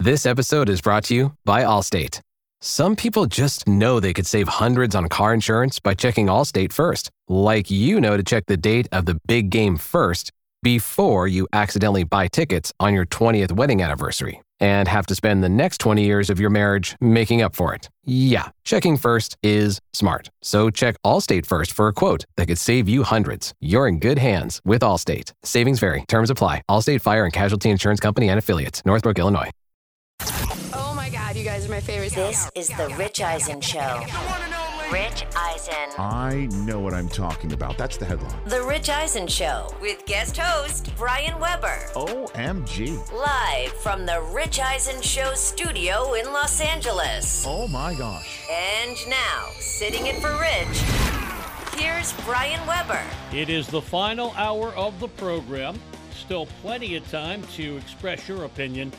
This episode is brought to you by Allstate. Some people just know they could save hundreds on car insurance by checking Allstate first, like you know to check the date of the big game first before you accidentally buy tickets on your 20th wedding anniversary and have to spend the next 20 years of your marriage making up for it. Yeah, checking first is smart. So check Allstate first for a quote that could save you hundreds. You're in good hands with Allstate. Savings vary. Terms apply. Allstate Fire and Casualty Insurance Company and Affiliates. Northbrook, Illinois. Oh my God, you guys are my favorite. This is the Rich Eisen Show. Rich Eisen. I know what I'm talking about. That's the headline. The Rich Eisen Show with guest host Brian Weber. OMG. Live from the Rich Eisen Show studio in Los Angeles. Oh my gosh. And now, sitting in for Rich, here's Brian Weber. It is the final hour of the program. Still plenty of time to express your opinion.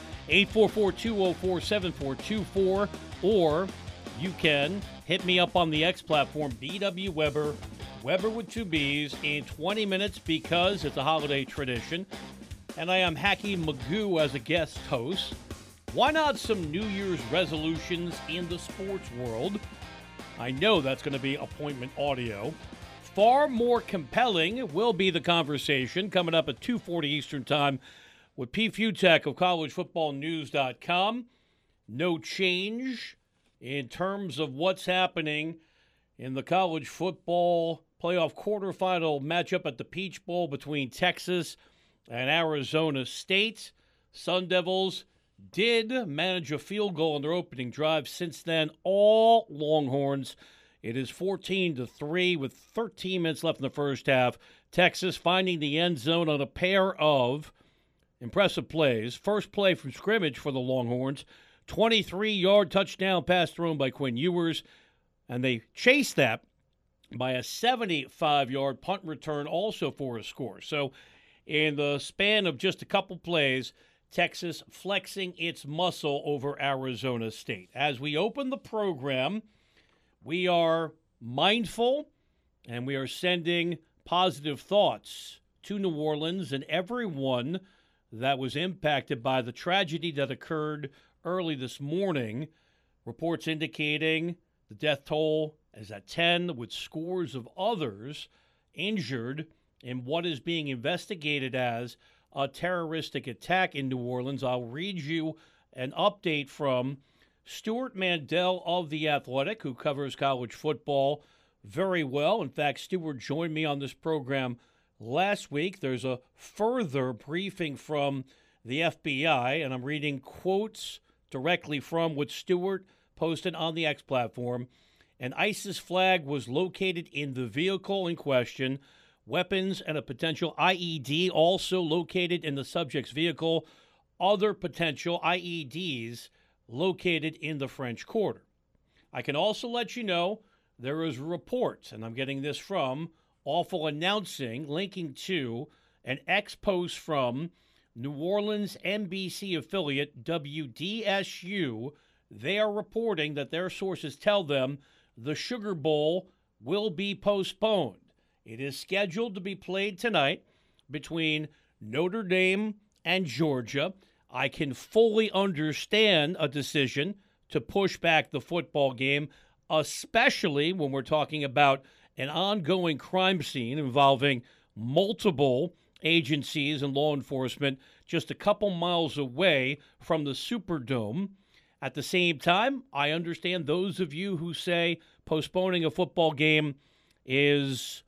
844-204-7424, or you can hit me up on the X platform, BW Weber, Weber with two B's, in 20 minutes because it's a holiday tradition. And I am Hacky Magoo as a guest host. Why not some New Year's resolutions in the sports world? I know that's going to be appointment audio. Far more compelling will be the conversation coming up at 2:40 Eastern Time with Pete Fiutak of collegefootballnews.com. No change in terms of what's happening in the college football playoff quarterfinal matchup at the Peach Bowl between Texas and Arizona State. Sun Devils did manage a field goal in their opening drive. Since then, all Longhorns. It is 14-3 with 13 minutes left in the first half. Texas finding the end zone on a pair of impressive plays. First play from scrimmage for the Longhorns. 23-yard touchdown pass thrown by Quinn Ewers. And they chased that by a 75-yard punt return also for a score. So in the span of just a couple plays, Texas flexing its muscle over Arizona State. As we open the program, we are mindful and we are sending positive thoughts to New Orleans and everyone that was impacted by the tragedy that occurred early this morning. Reports indicating the death toll is at 10, with scores of others injured in what is being investigated as a terroristic attack in New Orleans. I'll read you an update from Stuart Mandel of The Athletic, who covers college football very well. In fact, Stuart joined me on this program last week. There's a further briefing from the FBI, and I'm reading quotes directly from what Stewart posted on the X platform. An ISIS flag was located in the vehicle in question. Weapons and a potential IED also located in the subject's vehicle. Other potential IEDs located in the French Quarter. I can also let you know there is a report, and I'm getting this from Awful Announcing, linking to an X post from New Orleans NBC affiliate WDSU. They are reporting that their sources tell them the Sugar Bowl will be postponed. It is scheduled to be played tonight between Notre Dame and Georgia. I can fully understand a decision to push back the football game, especially when we're talking about an ongoing crime scene involving multiple agencies and law enforcement just a couple miles away from the Superdome. At the same time, I understand those of you who say postponing a football game is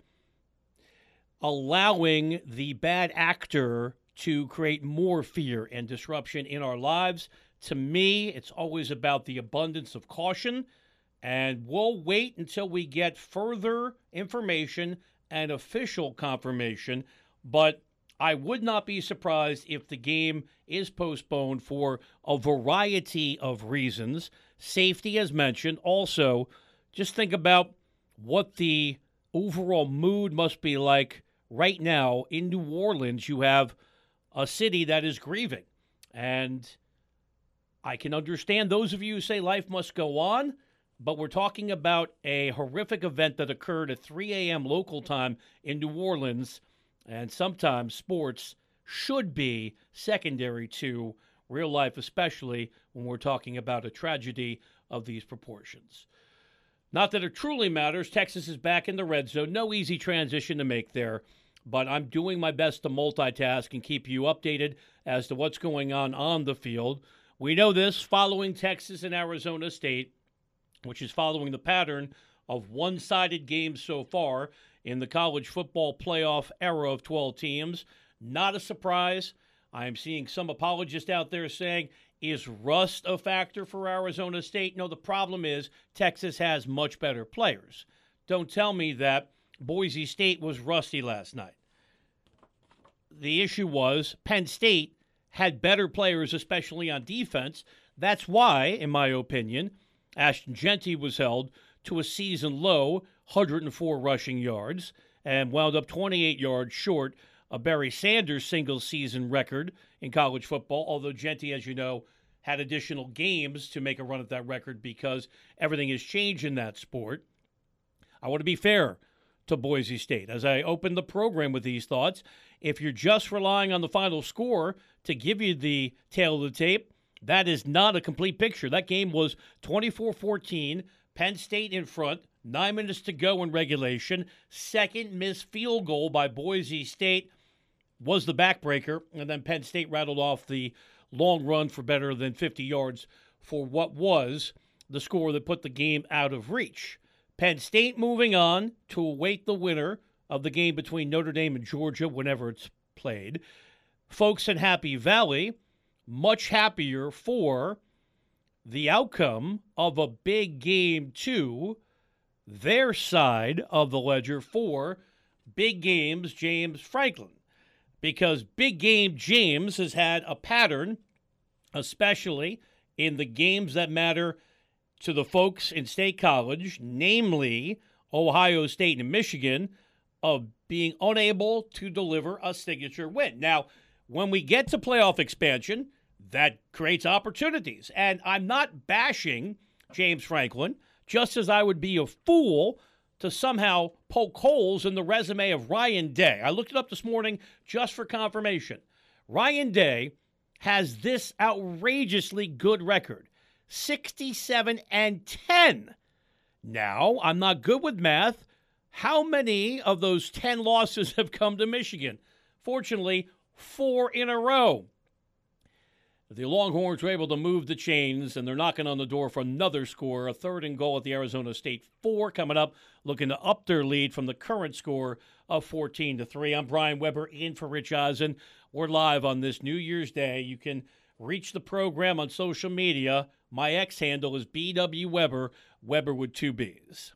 allowing the bad actor to create more fear and disruption in our lives. To me, it's always about the abundance of caution, and we'll wait until we get further information and official confirmation, but I would not be surprised if the game is postponed for a variety of reasons. Safety, as mentioned. Also, just think about what the overall mood must be like right now in New Orleans. You have a city that is grieving, and I can understand those of you who say life must go on, but we're talking about a horrific event that occurred at 3 a.m. local time in New Orleans, and sometimes sports should be secondary to real life especially when we're talking about a tragedy of these proportions. Not that it truly matters. Texas is back in the red zone. No easy transition to make there, but I'm doing my best to multitask and keep you updated as to what's going on the field. We know this following Texas and Arizona State, which is following the pattern of one-sided games so far in the college football playoff era of 12 teams. Not a surprise. I'm seeing some apologists out there saying, is rust a factor for Arizona State? No, the problem is Texas has much better players. Don't tell me that Boise State was rusty last night. The issue was Penn State had better players, especially on defense. That's why, in my opinion, Ashton Jeanty was held to a season-low 104 rushing yards and wound up 28 yards short of Barry Sanders' single-season record in college football, although Jeanty, as you know, had additional games to make a run at that record because everything has changed in that sport. I want to be fair to Boise State. As I open the program with these thoughts, if you're just relying on the final score to give you the tail of the tape, that is not a complete picture. That game was 24-14, Penn State in front, 9 minutes to go in regulation. Second missed field goal by Boise State was the backbreaker, and then Penn State rattled off the long run for better than 50 yards for what was the score that put the game out of reach. Penn State moving on to await the winner of the game between Notre Dame and Georgia whenever it's played. Folks in Happy Valley, much happier for the outcome of a big game to their side of the ledger for Big Games James Franklin. Because Big Game James has had a pattern, especially in the games that matter to the folks in State College, namely Ohio State and Michigan, of being unable to deliver a signature win. Now, when we get to playoff expansion, that creates opportunities. And I'm not bashing James Franklin, just as I would be a fool to somehow poke holes in the resume of Ryan Day. I looked it up this morning just for confirmation. Ryan Day has this outrageously good record, 67-10. Now, I'm not good with math. How many of those 10 losses have come to Michigan? Fortunately, 4 in a row. The Longhorns were able to move the chains, and they're knocking on the door for another score, a 3rd and goal at the Arizona State 4 coming up, looking to up their lead from the current score of 14-3. I'm Brian Weber in for Rich Eisen. We're live on this New Year's Day. You can reach the program on social media. My X handle is BW Weber, Weber with 2 B's.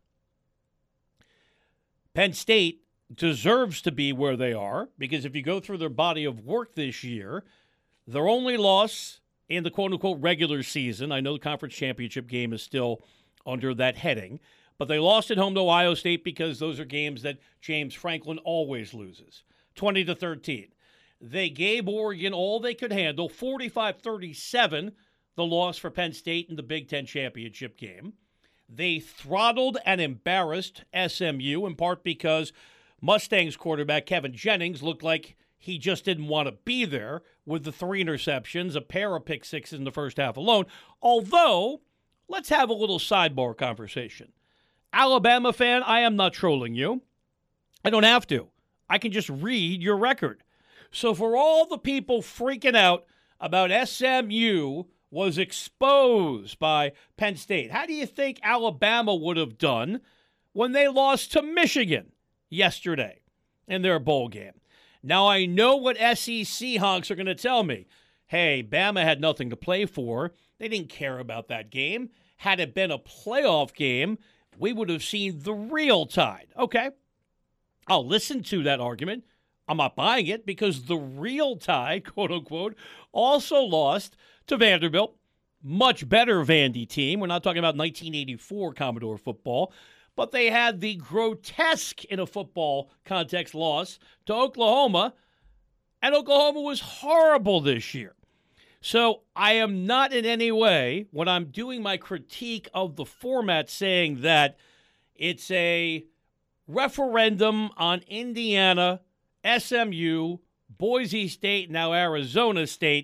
Penn State deserves to be where they are because if you go through their body of work this year, their only loss in the quote-unquote regular season, I know the conference championship game is still under that heading, but they lost at home to Ohio State because those are games that James Franklin always loses, 20-13. They gave Oregon all they could handle, 45-37, the loss for Penn State in the Big Ten championship game. They throttled and embarrassed SMU, in part because Mustangs quarterback Kevin Jennings looked like he just didn't want to be there with the 3 interceptions, a pair of pick sixes in the first half alone. Although, let's have a little sidebar conversation. Alabama fan, I am not trolling you. I don't have to. I can just read your record. So for all the people freaking out about SMU was exposed by Penn State, how do you think Alabama would have done when they lost to Michigan yesterday in their bowl game? Now, I know what SEC honks are going to tell me. Hey, Bama had nothing to play for. They didn't care about that game. Had it been a playoff game, we would have seen the real Tide. Okay, I'll listen to that argument. I'm not buying it because the real Tide, quote-unquote, also lost to Vanderbilt. Much better Vandy team. We're not talking about 1984 Commodore football. But they had the grotesque, in a football context, loss to Oklahoma, and Oklahoma was horrible this year. So I am not in any way, when I'm doing my critique of the format, saying that it's a referendum on Indiana, SMU, Boise State, now Arizona State.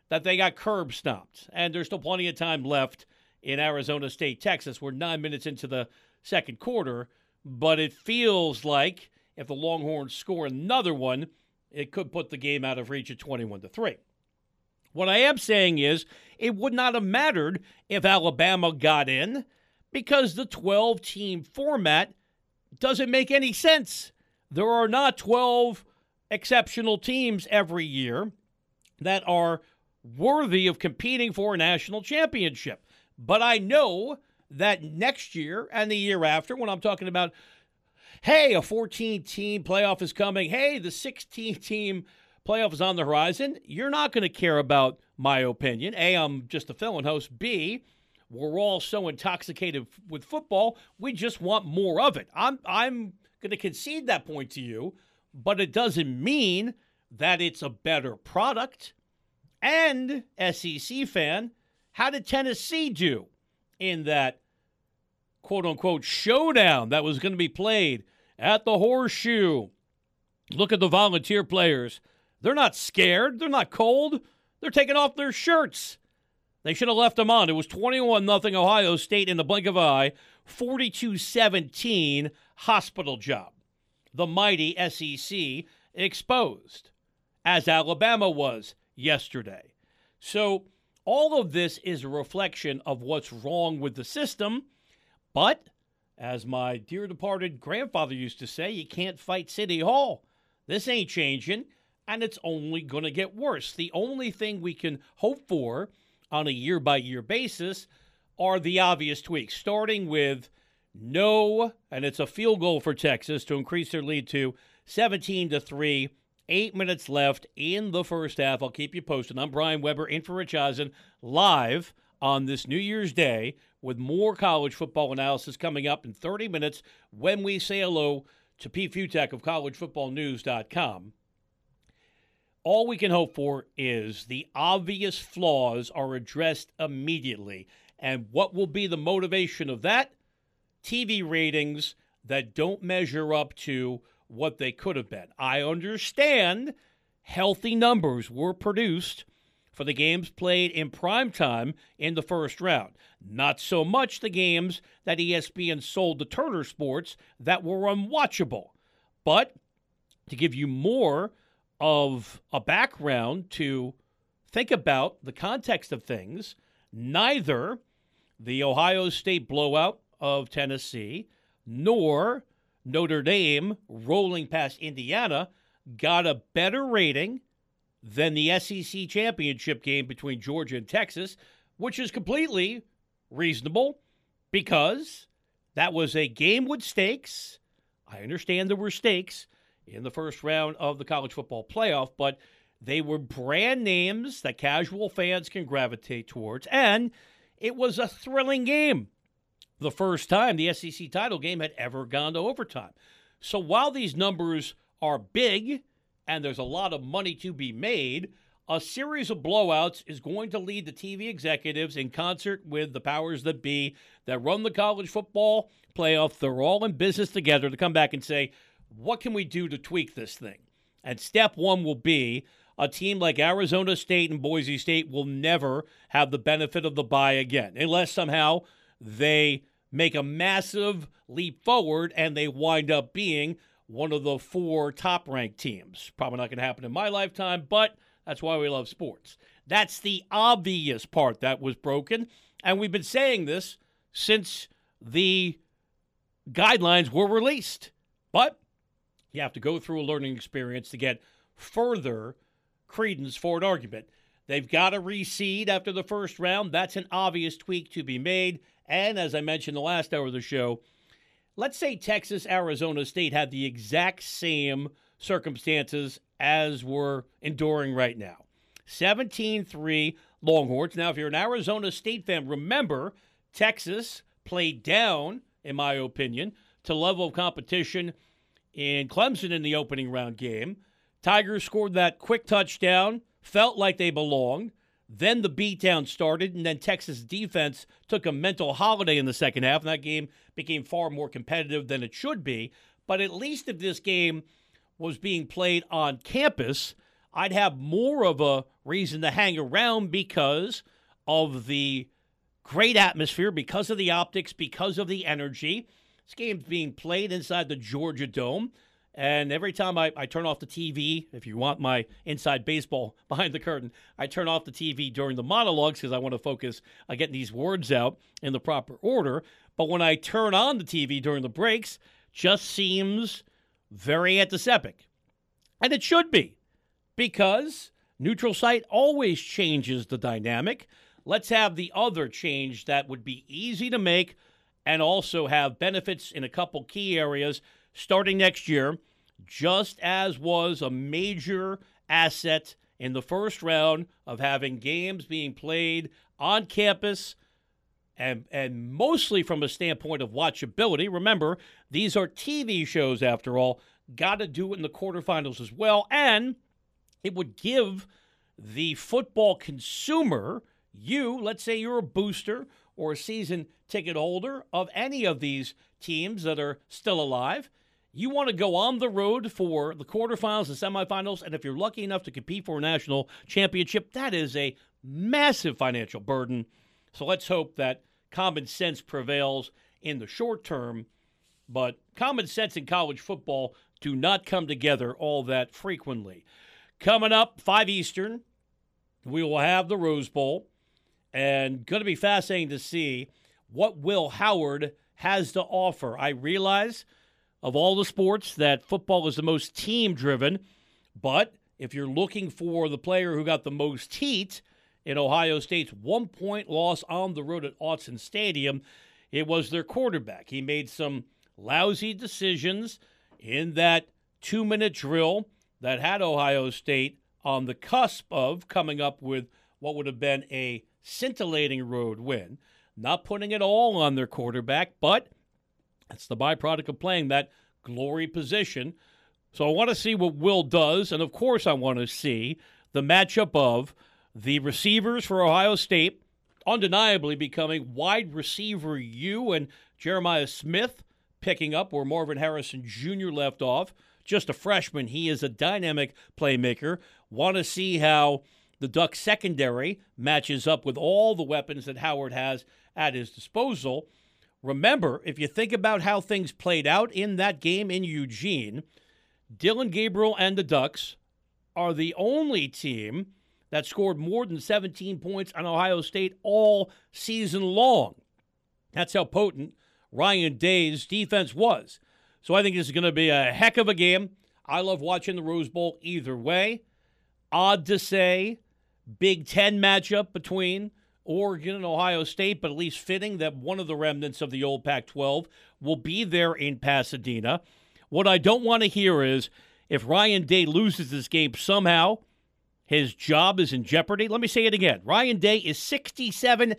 that they got curb stomped. And there's still plenty of time left in Arizona State, Texas. We're 9 minutes into the second quarter, but it feels like if the Longhorns score another one, it could put the game out of reach at 21-3. What I am saying is it would not have mattered if Alabama got in because the 12-team format doesn't make any sense. There are not 12 exceptional teams every year that are worthy of competing for a national championship. But I know that next year and the year after, when I'm talking about, hey, a 14-team playoff is coming, hey, the 16-team playoff is on the horizon, you're not going to care about my opinion. A, I'm just a fill-in host. B, we're all so intoxicated with football, we just want more of it. I'm going to concede that point to you, but it doesn't mean that it's a better product. And, SEC fan, how did Tennessee do in that quote-unquote showdown that was going to be played at the Horseshoe? Look at the Volunteer players. They're not scared. They're not cold. They're taking off their shirts. They should have left them on. It was 21-0 Ohio State in the blink of an eye, 42-17 hospital job. The mighty SEC exposed, as Alabama was yesterday. So all of this is a reflection of what's wrong with the system. But, as my dear departed grandfather used to say, you can't fight City Hall. This ain't changing, and it's only going to get worse. The only thing we can hope for on a year-by-year basis are the obvious tweaks, starting with and it's a field goal for Texas to increase their lead to 17-3. 8 minutes left in the first half. I'll keep you posted. I'm Brian Weber in for Rich Eisen, live on this New Year's Day with more college football analysis coming up in 30 minutes when we say hello to Pete Futak of collegefootballnews.com. All we can hope for is the obvious flaws are addressed immediately. And what will be the motivation of that? TV ratings that don't measure up to what they could have been. I understand healthy numbers were produced for the games played in primetime in the first round. Not so much the games that ESPN sold to Turner Sports that were unwatchable. But to give you more of a background to think about the context of things, neither the Ohio State blowout of Tennessee nor Notre Dame rolling past Indiana got a better rating than the SEC championship game between Georgia and Texas, which is completely reasonable because that was a game with stakes. I understand there were stakes in the first round of the college football playoff, but they were brand names that casual fans can gravitate towards, and it was a thrilling game. The first time the SEC title game had ever gone to overtime. So while these numbers are big and there's a lot of money to be made, a series of blowouts is going to lead the TV executives in concert with the powers that be that run the college football playoff. They're all in business together to come back and say, what can we do to tweak this thing? And step one will be a team like Arizona State and Boise State will never have the benefit of the bye again, unless somehow they make a massive leap forward and they wind up being one of the 4 top-ranked teams. Probably not going to happen in my lifetime, but that's why we love sports. That's the obvious part that was broken, and we've been saying this since the guidelines were released. But you have to go through a learning experience to get further credence for an argument. They've got to reseed after the first round. That's an obvious tweak to be made. And as I mentioned the last hour of the show, let's say Texas, Arizona State had the exact same circumstances as we're enduring right now. 17-3 Longhorns. Now, if you're an Arizona State fan, remember Texas played down, in my opinion, to level of competition in Clemson in the opening round game. Tigers scored that quick touchdown, felt like they belonged. Then the beatdown started, and then Texas defense took a mental holiday in the second half, and that game became far more competitive than it should be. But at least if this game was being played on campus, I'd have more of a reason to hang around because of the great atmosphere, because of the optics, because of the energy. This game's being played inside the Georgia Dome. And every time I turn off the TV, if you want my inside baseball behind the curtain, I turn off the TV during the monologues because I want to focus on getting these words out in the proper order. But when I turn on the TV during the breaks, just seems very antiseptic. And it should be, because neutral site always changes the dynamic. Let's have the other change that would be easy to make and also have benefits in a couple key areas starting next year, just as was a major asset in the first round of having games being played on campus and mostly from a standpoint of watchability. Remember, these are TV shows after all. Got to do it in the quarterfinals as well. And it would give the football consumer, let's say you're a booster or a season ticket holder of any of these teams that are still alive, you want to go on the road for the quarterfinals and semifinals, and if you're lucky enough to compete for a national championship, that is a massive financial burden. So let's hope that common sense prevails in the short term, but common sense in college football do not come together all that frequently. Coming up, 5 Eastern, we will have the Rose Bowl, and going to be fascinating to see what Will Howard has to offer. I realize of all the sports that football is the most team-driven, but if you're looking for the player who got the most heat in Ohio State's 1-point loss on the road at Autzen Stadium, it was their quarterback. He made some lousy decisions in that 2-minute drill that had Ohio State on the cusp of coming up with what would have been a scintillating road win. Not putting it all on their quarterback, but that's the byproduct of playing that glory position. So I want to see what Will does, and of course I want to see the matchup of the receivers for Ohio State, undeniably becoming wide receiver U, and Jeremiah Smith picking up where Marvin Harrison Jr. left off. Just a freshman. He is a dynamic playmaker. Want to see how the Ducks secondary matches up with all the weapons that Howard has at his disposal. Remember, if you think about how things played out in that game in Eugene, Dillon Gabriel and the Ducks are the only team that scored more than 17 points on Ohio State all season long. That's how potent Ryan Day's defense was. So I think this is going to be a heck of a game. I love watching the Rose Bowl either way. Odd to say, Big Ten matchup between Oregon and Ohio State, but at least fitting that one of the remnants of the old Pac-12 will be there in Pasadena. What I don't want to hear is if Ryan Day loses this game somehow, his job is in jeopardy. Let me say it again. Ryan Day is 67-10.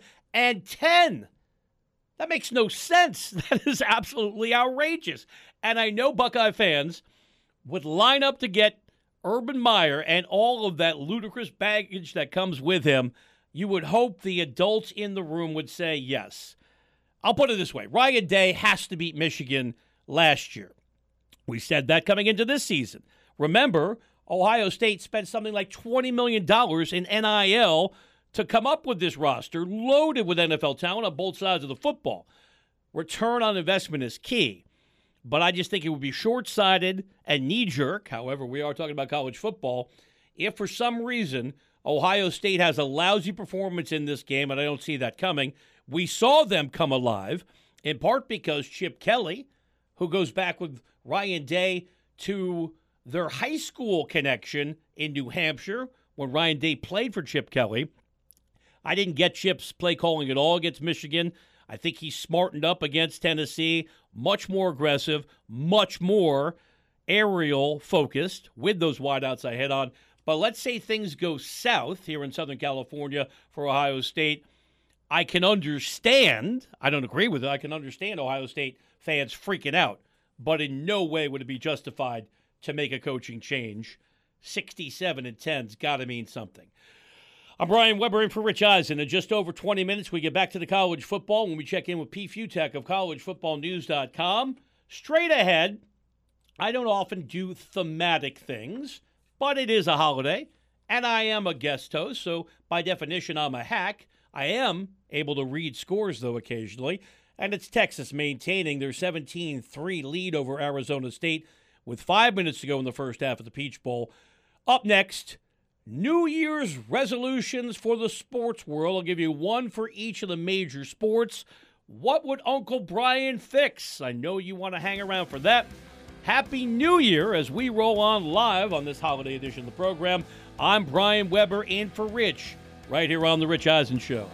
That makes no sense. That is absolutely outrageous. And I know Buckeye fans would line up to get Urban Meyer and all of that ludicrous baggage that comes with him. You would hope the adults in the room would say yes. I'll put it this way. Ryan Day has to beat Michigan last year. We said that coming into this season. Remember, Ohio State spent something like $20 million in NIL to come up with this roster, loaded with NFL talent on both sides of the football. Return on investment is key. But I just think it would be short-sighted and knee-jerk, however, we are talking about college football, if for some reason Ohio State has a lousy performance in this game, and I don't see that coming. We saw them come alive, in part because Chip Kelly, who goes back with Ryan Day to their high school connection in New Hampshire when Ryan Day played for Chip Kelly. I didn't get Chip's play calling at all against Michigan. I think he smartened up against Tennessee, much more aggressive, much more aerial focused with those wideouts I hit on. But let's say things go south here in Southern California for Ohio State. I can understand, I don't agree with it, I can understand Ohio State fans freaking out, but in no way would it be justified to make a coaching change. 67-10's got to mean something. I'm Brian Weber in for Rich Eisen. In just over 20 minutes, we get back to the college football when we check in with Pete Futek of collegefootballnews.com. Straight ahead, I don't often do thematic things, but it is a holiday, and I am a guest host, so by definition, I'm a hack. I am able to read scores, though, occasionally, and it's Texas maintaining their 17-3 lead over Arizona State with 5 minutes to go in the first half of the Peach Bowl. Up next, New Year's resolutions for the sports world. I'll give you one for each of the major sports. What would Uncle Brian fix? I know you want to hang around for that. Happy New Year as we roll on live on this holiday edition of the program. I'm Brian Weber in for Rich, right here on The Rich Eisen Show.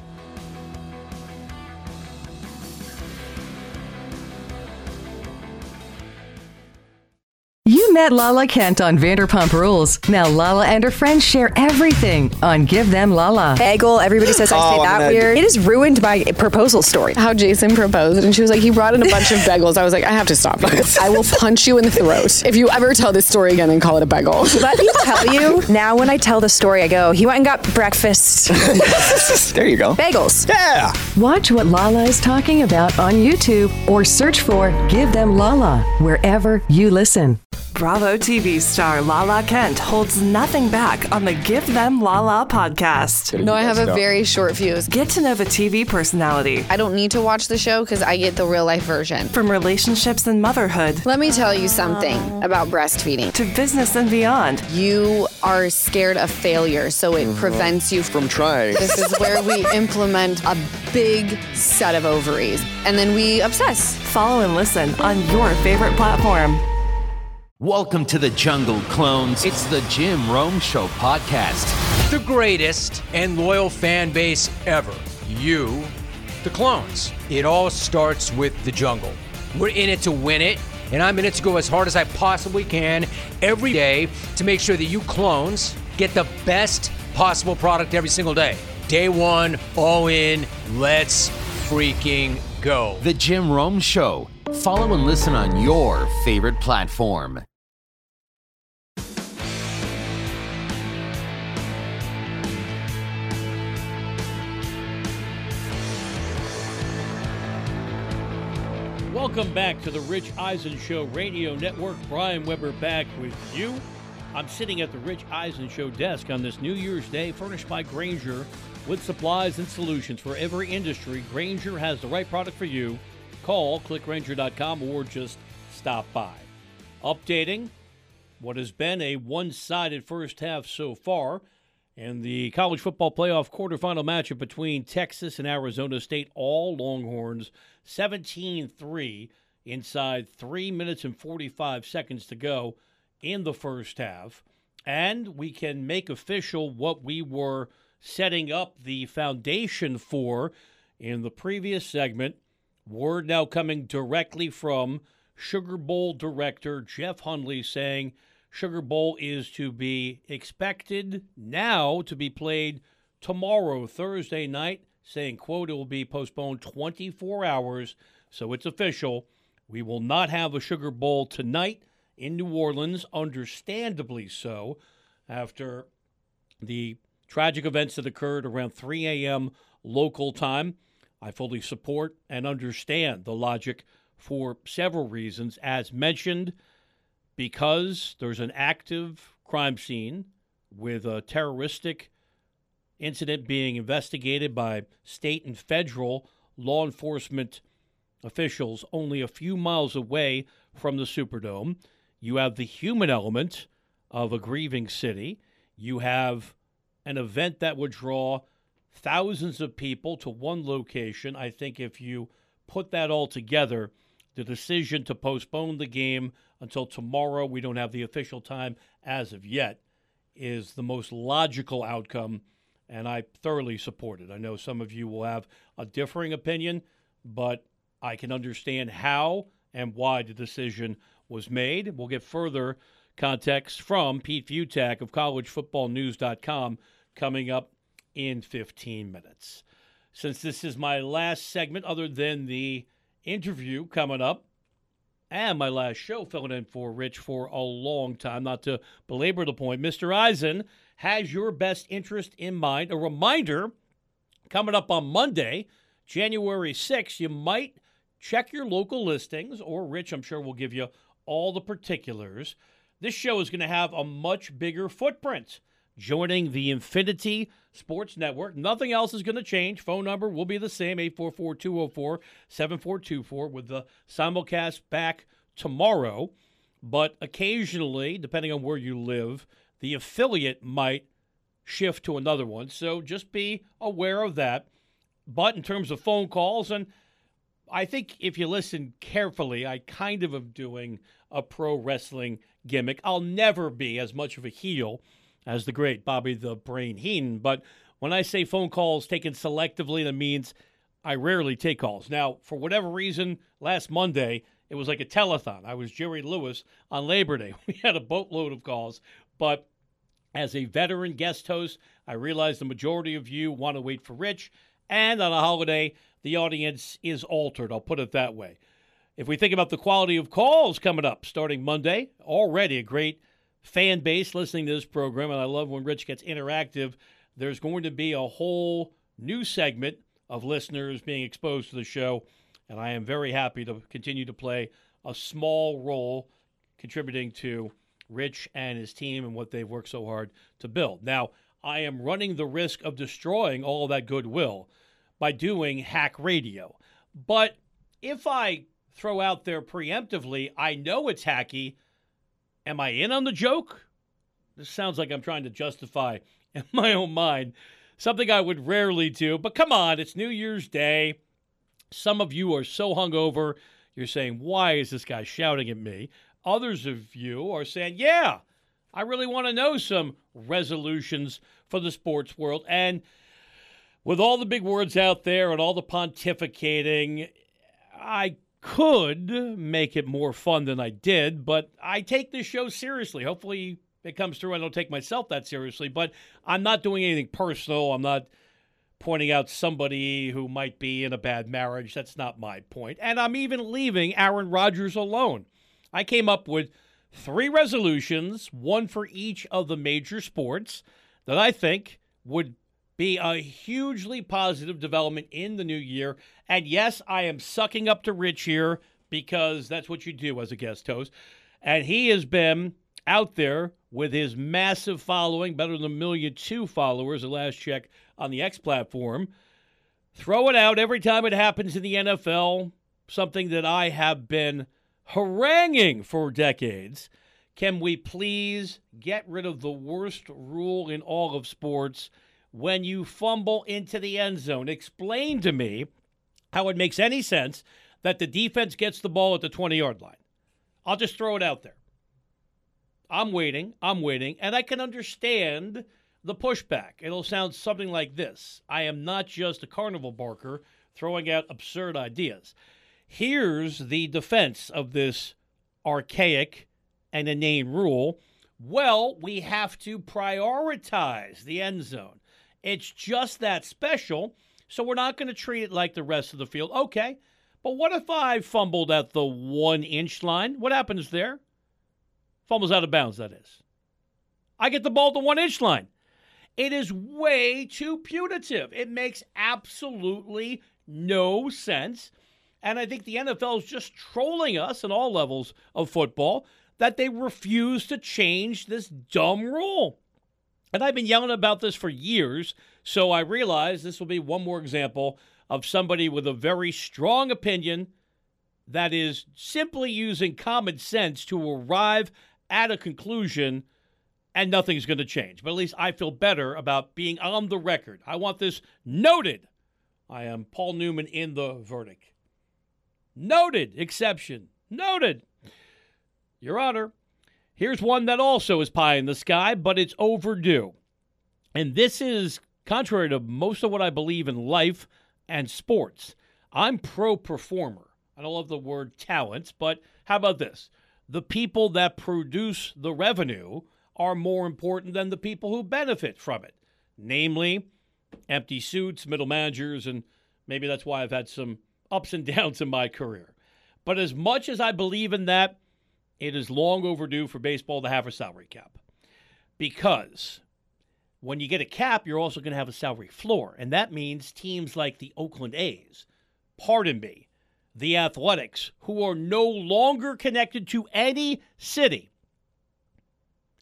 You met Lala Kent on Vanderpump Rules. Now Lala and her friends share everything on Give Them Lala. Bagel, everybody says I say that weird. It has ruined my proposal story. How Jason proposed, and she was like, he brought in a bunch of bagels. I was like, I have to stop this. I will punch you in the throat if you ever tell this story again and call it a bagel. Let me tell you, now when I tell the story, I go, he went and got breakfast. There you go. Bagels. Yeah. Watch what Lala is talking about on YouTube or search for Give Them Lala wherever you listen. Bravo TV star Lala Kent holds nothing back on the Give Them Lala podcast. No, I have a very short fuse. Get to know the TV personality. I don't need to watch the show because I get the real life version. From relationships and motherhood. Let me tell you something about breastfeeding. To business and beyond. You are scared of failure, so it prevents you from trying. This is where we implement a big set of ovaries, and then we obsess. Follow and listen on your favorite platform. Welcome to the jungle, clones. It's the Jim Rome Show podcast. The greatest and loyal fan base ever. You, the clones. It all starts with the jungle. We're in it to win it, and I'm in it to go as hard as I possibly can every day to make sure that you clones get the best possible product every single day. Day one, all in, let's freaking go. The Jim Rome Show. Follow and listen on your favorite platform. Welcome back to the Rich Eisen Show Radio Network. Brian Weber back with you. I'm sitting at the Rich Eisen Show desk on this New Year's Day, furnished by Grainger with supplies and solutions for every industry. Grainger has the right product for you. Call, clickgrainger.com, or just stop by. Updating what has been a one-sided first half so far, and the college football playoff quarterfinal matchup between Texas and Arizona State, all Longhorns, 17-3 inside 3 minutes and 45 seconds to go in the first half. And we can make official what we were setting up the foundation for in the previous segment. Word now coming directly from Sugar Bowl director Jeff Hundley saying Sugar Bowl is to be expected now to be played tomorrow, Thursday night, saying, quote, it will be postponed 24 hours, so it's official. We will not have a Sugar Bowl tonight in New Orleans, understandably so, after the tragic events that occurred around 3 a.m. local time. I fully support and understand the logic for several reasons. As mentioned, because there's an active crime scene with a terroristic incident being investigated by state and federal law enforcement officials only a few miles away from the Superdome. You have the human element of a grieving city. You have an event that would draw thousands of people to one location. I think if you put that all together, the decision to postpone the game until tomorrow, we don't have the official time as of yet, is the most logical outcome, and I thoroughly support it. I know some of you will have a differing opinion, but I can understand how and why the decision was made. We'll get further context from Pete Futak of collegefootballnews.com coming up in 15 minutes. Since this is my last segment, other than the interview coming up, and my last show filling in for Rich for a long time, not to belabor the point, Mr. Eisen has your best interest in mind. A reminder, coming up on Monday, January 6th, you might check your local listings, or Rich, I'm sure, will give you all the particulars. this show is going to have a much bigger footprint. Joining the Infinity Sports Network. Nothing else is going to change. Phone number will be the same, 844-204-7424, with the simulcast back tomorrow. But occasionally, depending on where you live, the affiliate might shift to another one. So just be aware of that. But in terms of phone calls, and I think if you listen carefully, I kind of am doing a pro wrestling gimmick. I'll never be as much of a heel as the great Bobby the Brain Heenan. But when I say phone calls taken selectively, that means I rarely take calls. Now, for whatever reason, last Monday, it was like a telethon. I was Jerry Lewis on Labor Day. We had a boatload of calls. But as a veteran guest host, I realize the majority of you want to wait for Rich. And on a holiday, the audience is altered. I'll put it that way. If we think about the quality of calls coming up starting Monday, already a great fan base listening to this program, and I love when Rich gets interactive. There's going to be a whole new segment of listeners being exposed to the show, and I am very happy to continue to play a small role contributing to Rich and his team and what they've worked so hard to build. Now, I am running the risk of destroying all of that goodwill by doing hack radio. But if I throw out there preemptively, I know it's hacky. Am I in on the joke? This sounds like I'm trying to justify in my own mind something I would rarely do. But come on, it's New Year's Day. Some of you are so hungover, you're saying, why is this guy shouting at me? Others of you are saying, yeah, I really want to know some resolutions for the sports world. And with all the big words out there and all the pontificating, I could make it more fun than I did, but I take this show seriously. Hopefully it comes through. I don't take myself that seriously, but I'm not doing anything personal. I'm not pointing out somebody who might be in a bad marriage. That's not my point. And I'm even leaving Aaron Rodgers alone. I came up with 3 resolutions, one for each of the major sports, that I think would be a hugely positive development in the new year. And yes, I am sucking up to Rich here because that's what you do as a guest host. And he has been out there with his massive following, better than 1.2 million followers, the last check on the X platform. Throw it out every time it happens in the NFL, something that I have been haranguing for decades. Can we please get rid of the worst rule in all of sports? When you fumble into the end zone, explain to me how it makes any sense that the defense gets the ball at the 20-yard line. I'll just throw it out there. I'm waiting, and I can understand the pushback. It'll sound something like this. I am not just a carnival barker throwing out absurd ideas. Here's the defense of this archaic and inane rule. Well, we have to prioritize the end zone. It's just that special, so we're not going to treat it like the rest of the field. Okay, but what if I fumbled at the 1-inch line? What happens there? Fumbles out of bounds, that is. I get the ball at the 1-inch line. It is way too punitive. It makes absolutely no sense. And I think the NFL is just trolling us in all levels of football that they refuse to change this dumb rule. And I've been yelling about this for years, so I realize this will be one more example of somebody with a very strong opinion that is simply using common sense to arrive at a conclusion, and nothing's going to change. But at least I feel better about being on the record. I want this noted. I am Paul Newman in the verdict. Noted. Exception. Noted. Your Honor. Here's one that also is pie in the sky, but it's overdue. And this is contrary to most of what I believe in life and sports. I'm pro-performer. I don't love the word talents, but how about this? The people that produce the revenue are more important than the people who benefit from it. Namely, empty suits, middle managers, and maybe that's why I've had some ups and downs in my career. But as much as I believe in that, it is long overdue for baseball to have a salary cap. Because when you get a cap, you're also going to have a salary floor. And that means teams like the Oakland A's, pardon me, the Athletics, who are no longer connected to any city,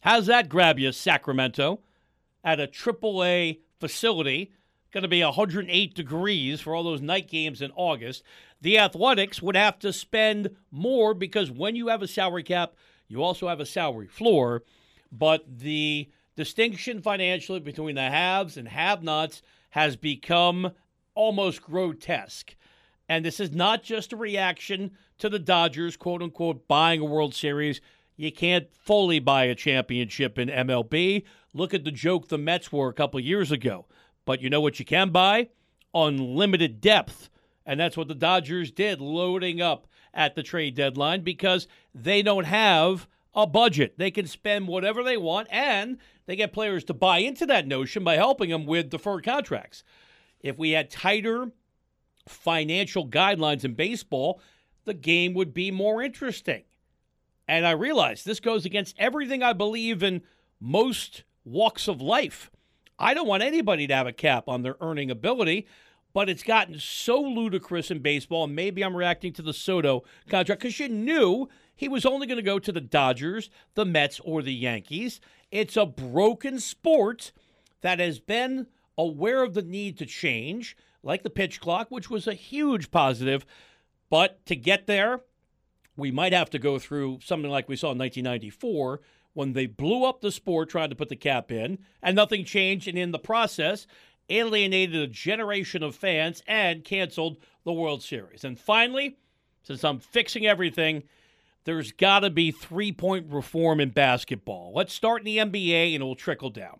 How's that grab you, Sacramento? At a AAA facility, going to be 108 degrees for all those night games in August. The Athletics would have to spend more because when you have a salary cap, you also have a salary floor. But the distinction financially between the haves and have-nots has become almost grotesque. And this is not just a reaction to the Dodgers, quote-unquote, buying a World Series. You can't fully buy a championship in MLB. Look at the joke the Mets were a couple years ago. But you know what you can buy? Unlimited depth. And that's what the Dodgers did, loading up at the trade deadline because they don't have a budget. They can spend whatever they want, and they get players to buy into that notion by helping them with deferred contracts. If we had tighter financial guidelines in baseball, the game would be more interesting. And I realize this goes against everything I believe in most walks of life. I don't want anybody to have a cap on their earning ability, but it's gotten so ludicrous in baseball, and maybe I'm reacting to the Soto contract because you knew he was only going to go to the Dodgers, the Mets, or the Yankees. It's a broken sport that has been aware of the need to change, like the pitch clock, which was a huge positive. But to get there, we might have to go through something like we saw in 1994 when they blew up the sport trying to put the cap in, and nothing changed, and in the process, alienated a generation of fans and canceled the World Series. And finally, since I'm fixing everything, there's got to be three-point reform in basketball. Let's start in the NBA, and it'll trickle down.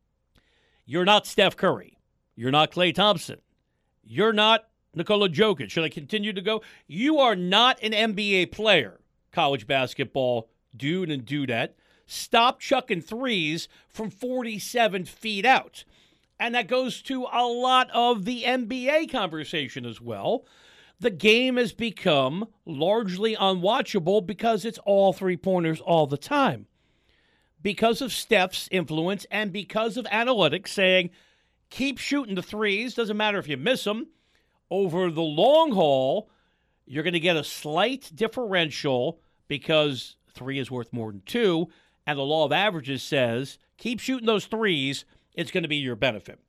You're not Steph Curry. You're not Klay Thompson. You're not Nikola Jokic. Should I continue to go? You are not an NBA player, college basketball dude and dudette. Stop chucking threes from 47 feet out. And that goes to a lot of the NBA conversation as well. The game has become largely unwatchable because it's all three-pointers all the time. Because of Steph's influence and because of analytics saying, keep shooting the threes, doesn't matter if you miss them. Over the long haul, you're going to get a slight differential because 3 is worth more than 2, and the law of averages says, keep shooting those threes, it's going to be your benefit.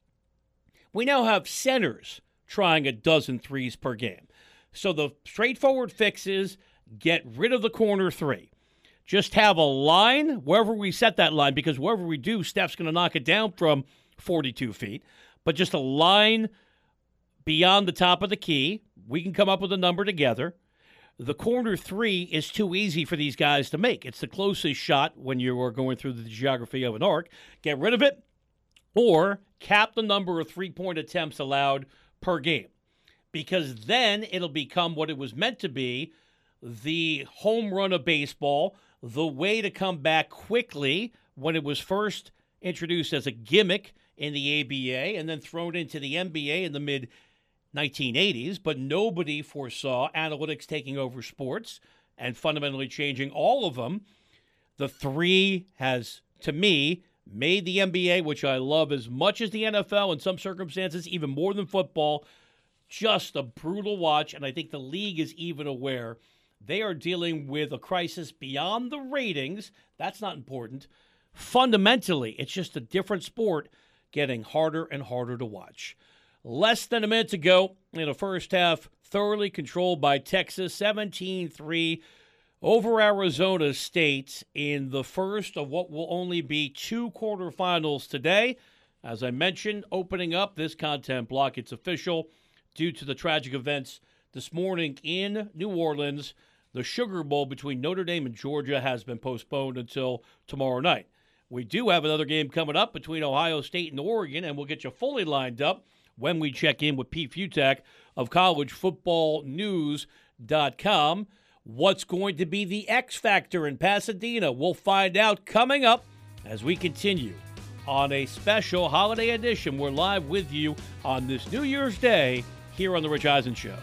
We now have centers trying a dozen threes per game. So the straightforward fix is get rid of the corner 3. Just have a line wherever we set that line, because wherever we do, Steph's going to knock it down from 42 feet. But just a line beyond the top of the key. We can come up with a number together. The corner 3 is too easy for these guys to make. It's the closest shot when you are going through the geography of an arc. Get rid of it or cap the number of three-point attempts allowed per game, because then it'll become what it was meant to be, the home run of baseball, the way to come back quickly when it was first introduced as a gimmick in the ABA and then thrown into the NBA in the mid-1980s, but nobody foresaw analytics taking over sports and fundamentally changing all of them. The 3 has, to me, made the NBA, which I love as much as the NFL in some circumstances, even more than football, just a brutal watch, and I think the league is even aware they are dealing with a crisis beyond the ratings. That's not important. Fundamentally, it's just a different sport getting harder and harder to watch. Less than a minute to go in the first half, thoroughly controlled by Texas, 17-3 over Arizona State in the first of what will only be 2 quarterfinals today. As I mentioned, opening up this content block, it's official. Due to the tragic events this morning in New Orleans, the Sugar Bowl between Notre Dame and Georgia has been postponed until tomorrow night. We do have another game coming up between Ohio State and Oregon, and we'll get you fully lined up when we check in with Pete Futak of collegefootballnews.com. What's going to be the X factor in Pasadena? We'll find out coming up as we continue on a special holiday edition. We're live with you on this New Year's Day here on The Rich Eisen Show.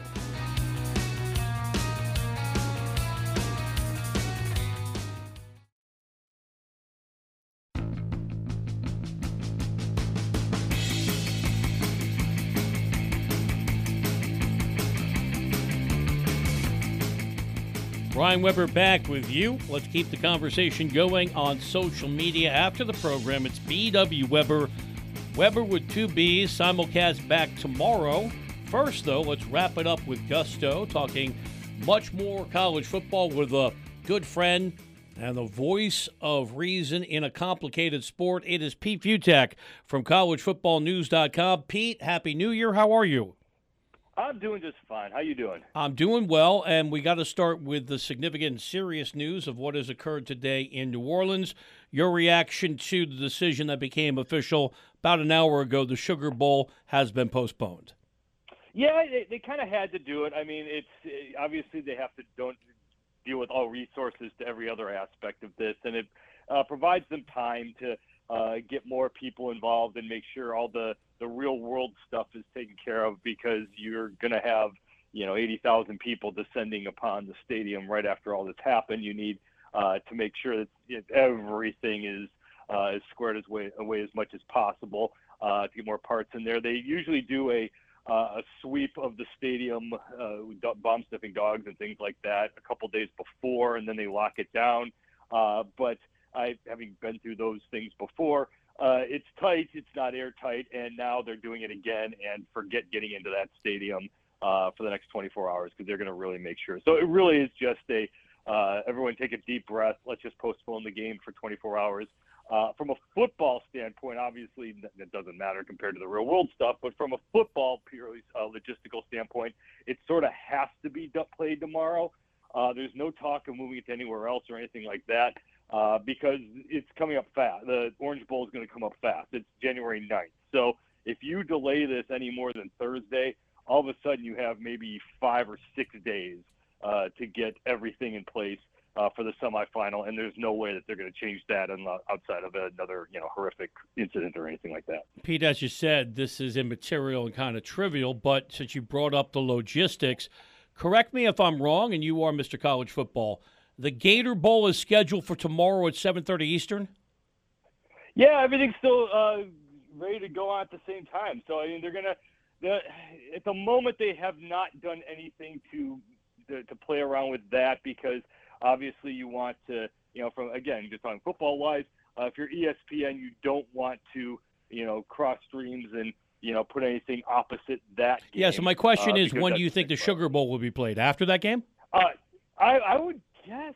Brian Weber back with you. Let's keep the conversation going on social media. After the program, it's BW Weber, Weber with 2 B's, simulcast back tomorrow. First, though, let's wrap it up with gusto, talking much more college football with a good friend and the voice of reason in a complicated sport. It is Pete Fiutak from collegefootballnews.com. Pete, Happy New Year. How are you? I'm doing just fine. How you doing? I'm doing well, and we got to start with the significant and serious news of what has occurred today in New Orleans. Your reaction to the decision that became official about an hour ago, the Sugar Bowl has been postponed. Yeah, they kind of had to do it. I mean, it's obviously they have to don't deal with all resources to every other aspect of this, and it provides them time to get more people involved and make sure all the real world stuff is taken care of, because you're going to have 80,000 people descending upon the stadium right after all this happened. You need to make sure that everything is squared away as much as possible to get more parts in there. They usually do a sweep of the stadium, bomb sniffing dogs and things like that, a couple days before, and then they lock it down. But having been through those things before, it's tight, it's not airtight, and now they're doing it again, and forget getting into that stadium for the next 24 hours, because they're going to really make sure. So it really is just everyone take a deep breath, let's just postpone the game for 24 hours. From a football standpoint, obviously that doesn't matter compared to the real world stuff, but from a football purely logistical standpoint, it sort of has to be played tomorrow. There's no talk of moving it to anywhere else or anything like that, because it's coming up fast. The Orange Bowl is going to come up fast. It's January 9th. So if you delay this any more than Thursday, all of a sudden you have maybe 5 or 6 days to get everything in place for the semifinal, and there's no way that they're going to change that outside of another horrific incident or anything like that. Pete, as you said, this is immaterial and kind of trivial, but since you brought up the logistics, correct me if I'm wrong, and you are Mr. College Football, the Gator Bowl is scheduled for tomorrow at 7:30 Eastern? Yeah, everything's still ready to go on at the same time. So, I mean, they're going to – at the moment they have not done anything to play around with that, because – obviously, you want to, from again, just talking football-wise, if you're ESPN, you don't want to, cross streams and, put anything opposite that game. Yeah, so my question is, when do you think the Sugar Bowl will be played? After that game? I would guess,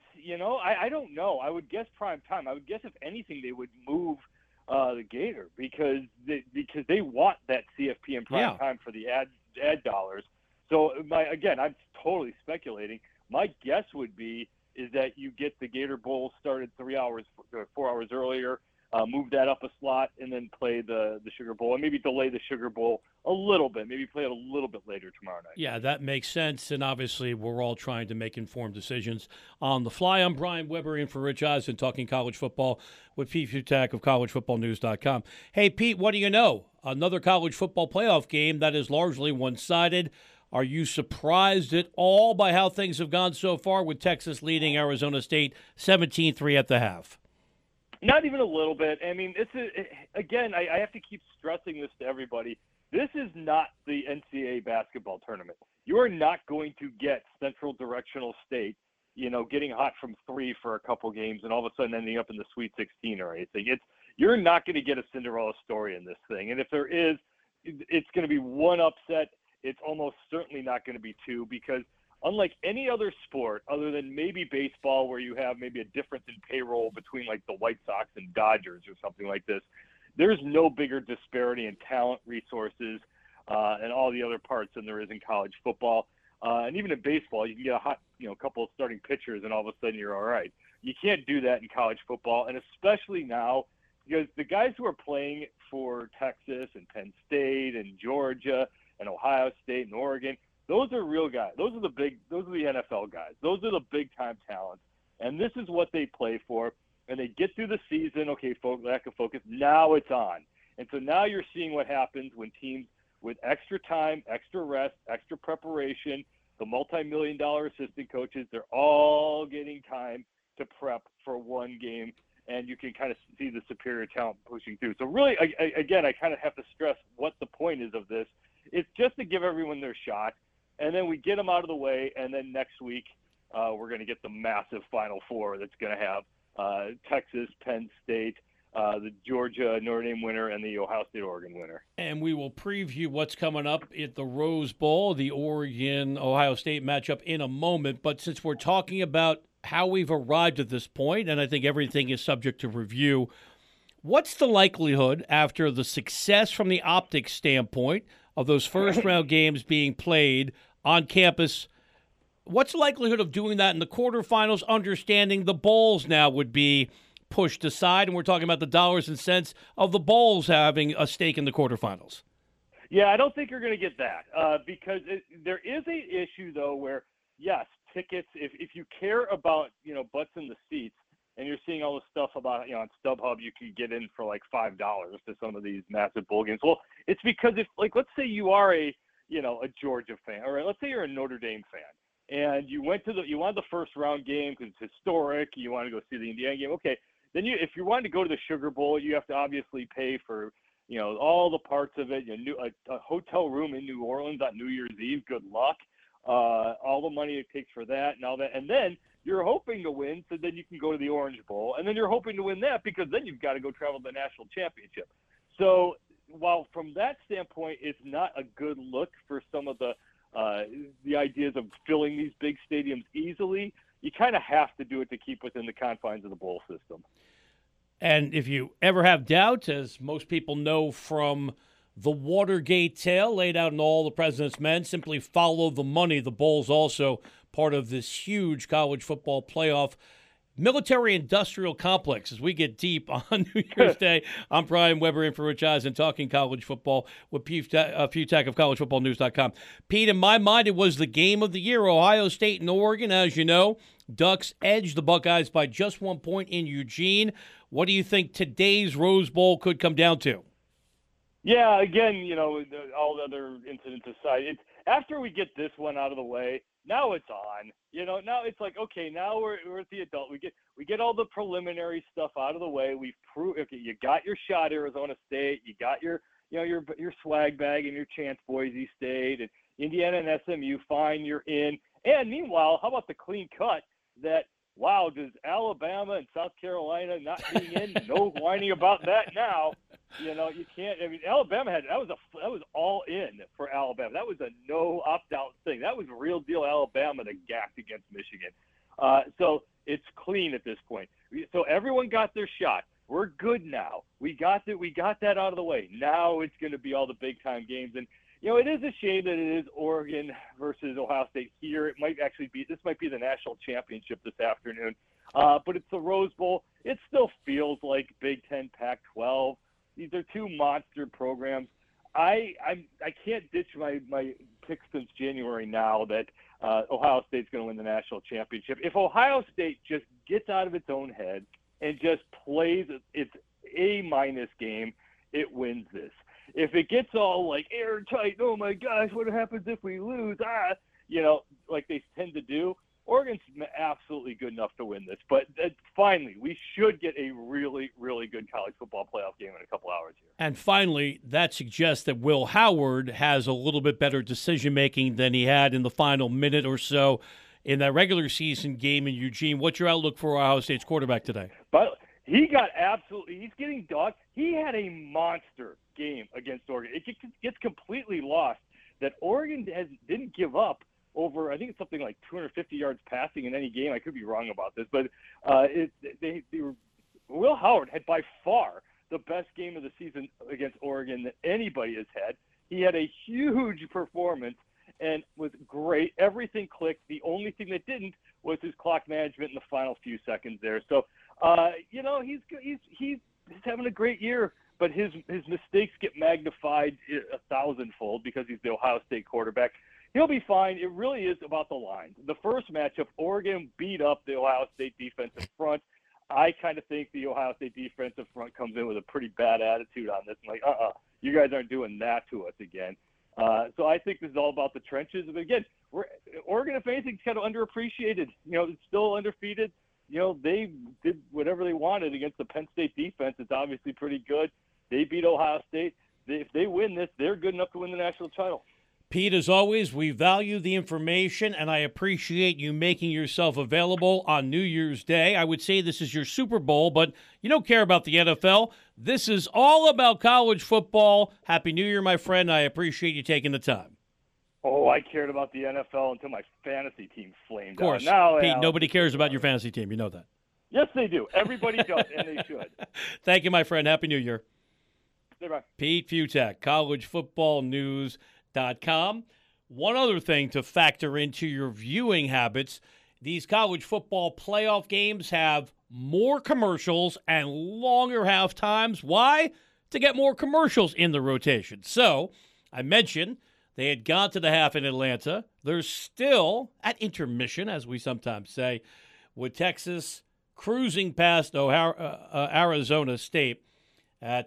I don't know. I would guess prime time. I would guess, if anything, they would move the Gator, because they want that CFP in prime time for the ad dollars. So, again, I'm totally speculating. My guess would be is that you get the Gator Bowl started 4 hours earlier, move that up a slot, and then play the Sugar Bowl, and maybe delay the Sugar Bowl a little bit, maybe play it a little bit later tomorrow night. Yeah, that makes sense, and obviously we're all trying to make informed decisions on the fly. I'm Brian Weber in for Rich Eisen, talking college football with Pete Fiutak of collegefootballnews.com. Hey, Pete, what do you know? Another college football playoff game that is largely one-sided. Are you surprised at all by how things have gone so far, with Texas leading Arizona State 17-3 at the half? Not even a little bit. I mean, this is, again, I have to keep stressing this to everybody. This is not the NCAA basketball tournament. You are not going to get Central Directional State, getting hot from 3 for a couple games and all of a sudden ending up in the Sweet 16 or anything. You're not going to get a Cinderella story in this thing. And if there is, it's going to be one upset. It's almost certainly not going to be 2, because unlike any other sport, other than maybe baseball, where you have maybe a difference in payroll between like the White Sox and Dodgers or something like this, there's no bigger disparity in talent, resources, and all the other parts than there is in college football. And even in baseball, you can get a hot, couple of starting pitchers, and all of a sudden you're all right. You can't do that in college football, and especially now, because the guys who are playing for Texas and Penn State and Georgia and Ohio State and Oregon, those are real guys. Those are the NFL guys. Those are the big-time talents. And this is what they play for. And they get through the season, okay, lack of focus, now it's on. And so now you're seeing what happens when teams with extra time, extra rest, extra preparation, the multi-million-dollar assistant coaches, they're all getting time to prep for one game, and you can kind of see the superior talent pushing through. So really, again, I kind of have to stress what the point is of this. It's just to give everyone their shot, and then we get them out of the way, and then next week we're going to get the massive Final Four that's going to have Texas, Penn State, the Georgia Notre Dame winner, and the Ohio State Oregon winner. And we will preview what's coming up at the Rose Bowl, the Oregon-Ohio State matchup in a moment. But since we're talking about how we've arrived at this point, and I think everything is subject to review, what's the likelihood, after the success from the optics standpoint of those first-round games being played on campus, what's the likelihood of doing that in the quarterfinals, understanding the bowls now would be pushed aside, and we're talking about the dollars and cents of the bowls having a stake in the quarterfinals? Yeah, I don't think you're going to get that because there is a issue, though, where, yes, tickets, if you care about, butts in the seats, and you're seeing all this stuff about, on StubHub, you can get in for like $5 to some of these massive bowl games. Well, it's because let's say you are a Georgia fan, or let's say you're a Notre Dame fan, and you wanted the first round game because it's historic, you want to go see the Indiana game. Okay, then if you wanted to go to the Sugar Bowl, you have to obviously pay for, all the parts of it. A hotel room in New Orleans on New Year's Eve. Good luck. All the money it takes for that and all that, and then you're hoping to win, so then you can go to the Orange Bowl, and then you're hoping to win that because then you've got to go travel to the national championship. So while from that standpoint, it's not a good look for some of the ideas of filling these big stadiums easily, you kind of have to do it to keep within the confines of the bowl system. And if you ever have doubts, as most people know from the Watergate tale laid out in All the President's Men, simply follow the money. The bowl's also part of this huge college football playoff military-industrial complex as we get deep on New Year's Day. I'm Brian Weber in for Rich Eisen, talking college football with Futek of collegefootballnews.com. Pete, in my mind, it was the game of the year, Ohio State and Oregon. As you know, Ducks edged the Buckeyes by just 1 point in Eugene. What do you think today's Rose Bowl could come down to? Yeah, again, all the other incidents aside, after we get this one out of the way, now it's on. Now it's like, okay, now we're at the adult. We get all the preliminary stuff out of the way. We've proved, okay, you got your shot, Arizona State. You got your swag bag and your chance, Boise State, and Indiana and SMU. Fine, you're in. And meanwhile, how about the clean cut that? Wow, does Alabama and South Carolina not being in? No whining about that now. You can't. I mean, Alabama that was all in for Alabama. That was a no opt-out thing. That was real deal Alabama that gacked against Michigan. So it's clean at this point. So everyone got their shot. We're good now. We got that out of the way. Now it's going to be all the big time games. And it is a shame that it is Oregon versus Ohio State here. It might actually be the national championship this afternoon. But it's the Rose Bowl. It still feels like Big Ten, Pac-12. These are two monster programs. I can't ditch my pick since January now that Ohio State's going to win the national championship. If Ohio State just gets out of its own head and just plays its A- game, it wins this. If it gets all like airtight, oh my gosh, what happens if we lose? Like they tend to do, Oregon's absolutely good enough to win this. But finally, we should get a really, really good college football playoff game in a couple hours here. And finally, that suggests that Will Howard has a little bit better decision-making than he had in the final minute or so in that regular season game in Eugene. What's your outlook for Ohio State's quarterback today? But he's getting dogged. He had a monster game against Oregon. It gets completely lost that Oregon didn't give up over, I think it's something like 250 yards passing in any game. I could be wrong about this, but Will Howard had by far the best game of the season against Oregon that anybody has had. He had a huge performance and was great. Everything clicked. The only thing that didn't was his clock management in the final few seconds there. So, he's having a great year, but his mistakes get magnified 1,000-fold because he's the Ohio State quarterback. He'll be fine. It really is about the line. The first matchup, Oregon beat up the Ohio State defensive front. I kind of think the Ohio State defensive front comes in with a pretty bad attitude on this. I'm like, you guys aren't doing that to us again. So I think this is all about the trenches. But again, Oregon, if anything, is kind of underappreciated. It's still undefeated. They did whatever they wanted against the Penn State defense. It's obviously pretty good. They beat Ohio State. If they win this, they're good enough to win the national title. Pete, as always, we value the information, and I appreciate you making yourself available on New Year's Day. I would say this is your Super Bowl, but you don't care about the NFL. This is all about college football. Happy New Year, my friend. I appreciate you taking the time. Oh, I cared about the NFL until my fantasy team flamed out. Of course. Now, Pete, nobody cares about your fantasy team. You know that. Yes, they do. Everybody does, and they should. Thank you, my friend. Happy New Year. Bye-bye. Pete Fiutak, collegefootballnews.com. One other thing to factor into your viewing habits, these college football playoff games have more commercials and longer half times. Why? To get more commercials in the rotation. So, I mentioned they had gone to the half in Atlanta. They're still at intermission, as we sometimes say, with Texas cruising past Arizona State at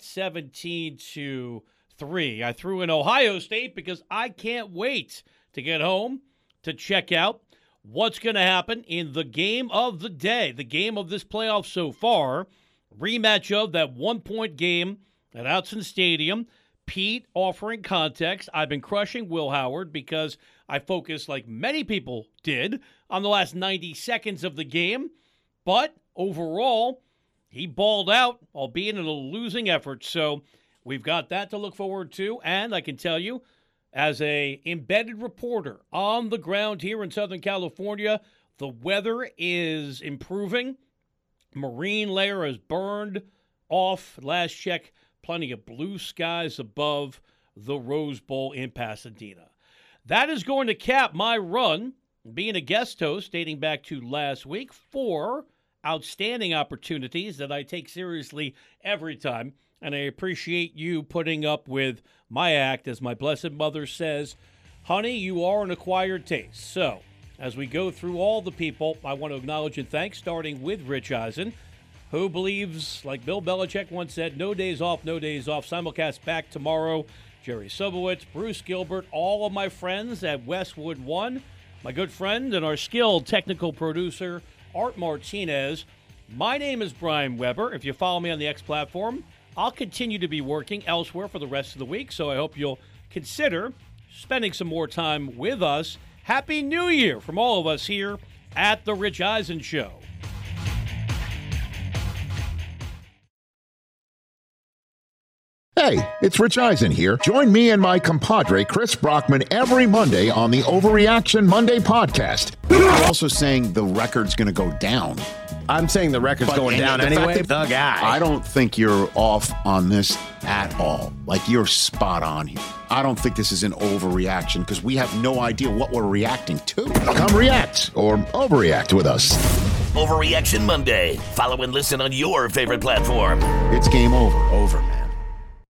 17-3. I threw in Ohio State because I can't wait to get home to check out what's going to happen in the game of the day, the game of this playoff so far, rematch of that one-point game at Autzen Stadium. Pete offering context. I've been crushing Will Howard because I focused, like many people did, on the last 90 seconds of the game. But overall, he balled out, albeit in a losing effort. So we've got that to look forward to. And I can tell you, as a embedded reporter on the ground here in Southern California, the weather is improving. Marine layer has burned off. Last check, plenty of blue skies above the Rose Bowl in Pasadena. That is going to cap my run, being a guest host dating back to last week, 4 outstanding opportunities that I take seriously every time. And I appreciate you putting up with my act. As my blessed mother says, honey, you are an acquired taste. So, as we go through all the people, I want to acknowledge and thank, starting with Rich Eisen, who believes, like Bill Belichick once said, no days off, no days off. Simulcast back tomorrow. Jerry Sobowitz, Bruce Gilbert, all of my friends at Westwood One, my good friend and our skilled technical producer, Art Martinez. My name is Brian Weber. If you follow me on the X platform, I'll continue to be working elsewhere for the rest of the week, so I hope you'll consider spending some more time with us. Happy New Year from all of us here at The Rich Eisen Show. Hey, it's Rich Eisen here. Join me and my compadre, Chris Brockman, every Monday on the Overreaction Monday podcast. I'm also saying the record's going to go down. I'm saying the record's going down anyway. The guy. I don't think you're off on this at all. Like, you're spot on here. I don't think this is an overreaction because we have no idea what we're reacting to. Come react or overreact with us. Overreaction Monday. Follow and listen on your favorite platform. It's game over. Over.